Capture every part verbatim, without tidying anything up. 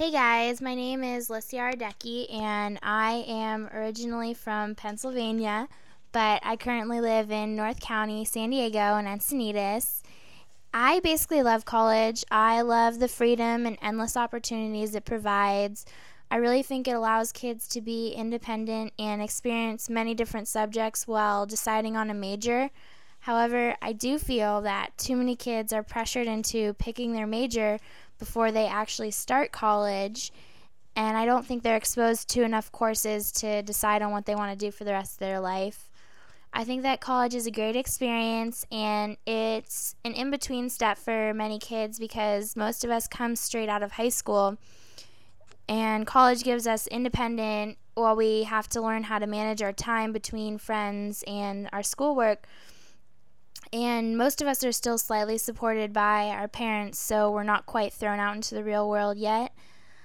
Hey guys, my name is Lissy Ardecki, and I am originally from Pennsylvania, but I currently live in North County, San Diego, and Encinitas. I basically love college. I love the freedom and endless opportunities it provides. I really think it allows kids to be independent and experience many different subjects while deciding on a major. However, I do feel that too many kids are pressured into picking their major before they actually start college, and I don't think they're exposed to enough courses to decide on what they want to do for the rest of their life. I think that college is a great experience, and it's an in-between step for many kids because most of us come straight out of high school, and college gives us independent while we have to learn how to manage our time between friends and our schoolwork. And most of us are still slightly supported by our parents, so we're not quite thrown out into the real world yet.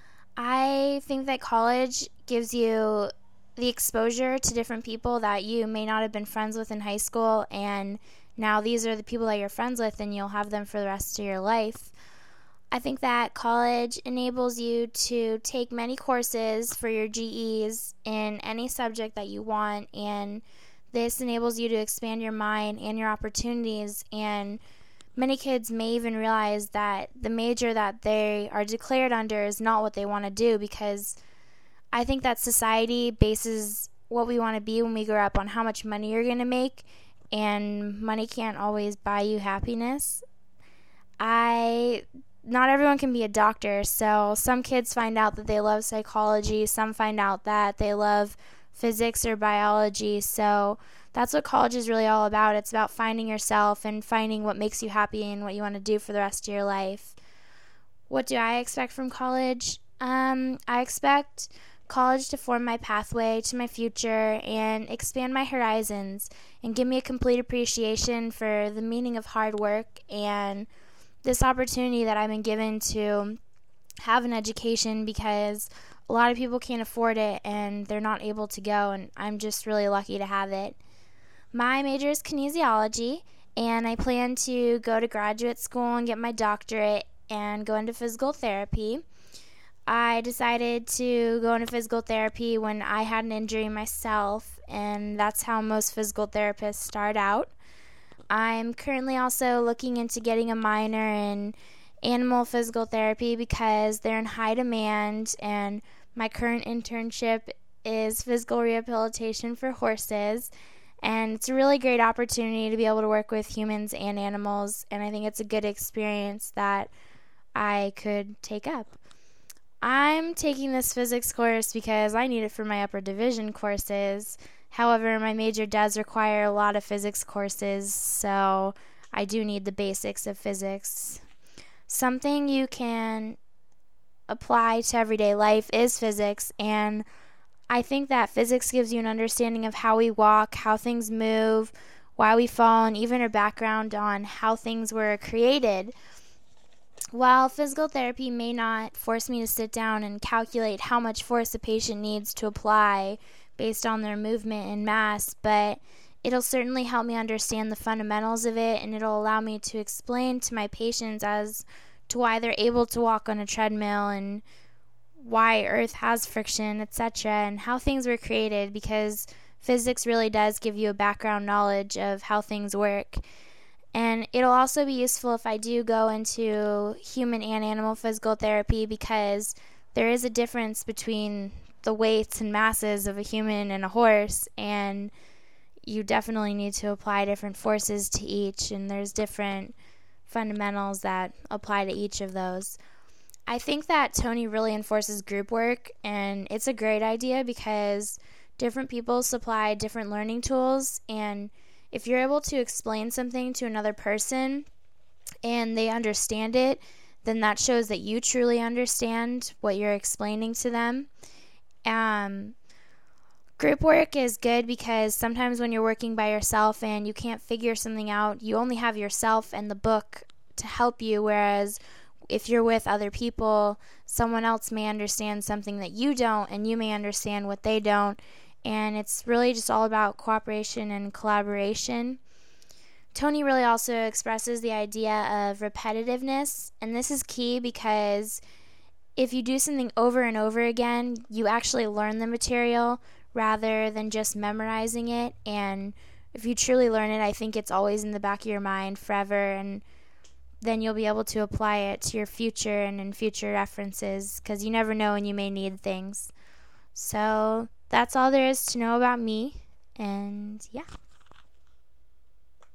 I think that college gives you the exposure to different people that you may not have been friends with in high school, and now these are the people that you're friends with, and you'll have them for the rest of your life. I think that college enables you to take many courses for your G Es in any subject that you want, and this enables you to expand your mind and your opportunities, and many kids may even realize that the major that they are declared under is not what they want to do, because I think that society bases what we want to be when we grow up on how much money you're going to make, and money can't always buy you happiness. I Not everyone can be a doctor, so some kids find out that they love psychology, some find out that they love physics or biology, so that's what college is really all about. It's about finding yourself and finding what makes you happy and what you want to do for the rest of your life. What do I expect from college? Um, I expect college to form my pathway to my future and expand my horizons and give me a complete appreciation for the meaning of hard work and this opportunity that I've been given to have an education, because a lot of people can't afford it and they're not able to go, and I'm just really lucky to have it. My major is kinesiology, and I plan to go to graduate school and get my doctorate and go into physical therapy. I decided to go into physical therapy when I had an injury myself, and that's how most physical therapists start out. I'm currently also looking into getting a minor in animal physical therapy because they're in high demand, and my current internship is physical rehabilitation for horses, and it's a really great opportunity to be able to work with humans and animals, and I think it's a good experience that I could take up. I'm taking this physics course because I need it for my upper division courses. However, my major does require a lot of physics courses, so I do need the basics of physics. Something you can apply to everyday life is physics, and I think that physics gives you an understanding of how we walk, how things move, why we fall, and even a background on how things were created. While physical therapy may not force me to sit down and calculate how much force a patient needs to apply based on their movement and mass, but it'll certainly help me understand the fundamentals of it, and it'll allow me to explain to my patients as to why they're able to walk on a treadmill and why Earth has friction, et cetera, and how things were created, because physics really does give you a background knowledge of how things work. And it'll also be useful if I do go into human and animal physical therapy, because there is a difference between the weights and masses of a human and a horse, and you definitely need to apply different forces to each, and there's different fundamentals that apply to each of those. I think that Tony really enforces group work, and it's a great idea because different people supply different learning tools, and if you're able to explain something to another person and they understand it, then that shows that you truly understand what you're explaining to them. Um, group work is good because sometimes when you're working by yourself and you can't figure something out, you only have yourself and the book to help you, whereas if you're with other people, someone else may understand something that you don't, and you may understand what they don't, and it's really just all about cooperation and collaboration. Tony really also expresses the idea of repetitiveness, and this is key because if you do something over and over again, you actually learn the material rather than just memorizing it. And if you truly learn it, I think it's always in the back of your mind forever, and then you'll be able to apply it to your future and in future references, because you never know when you may need things. So that's all there is to know about me, and yeah.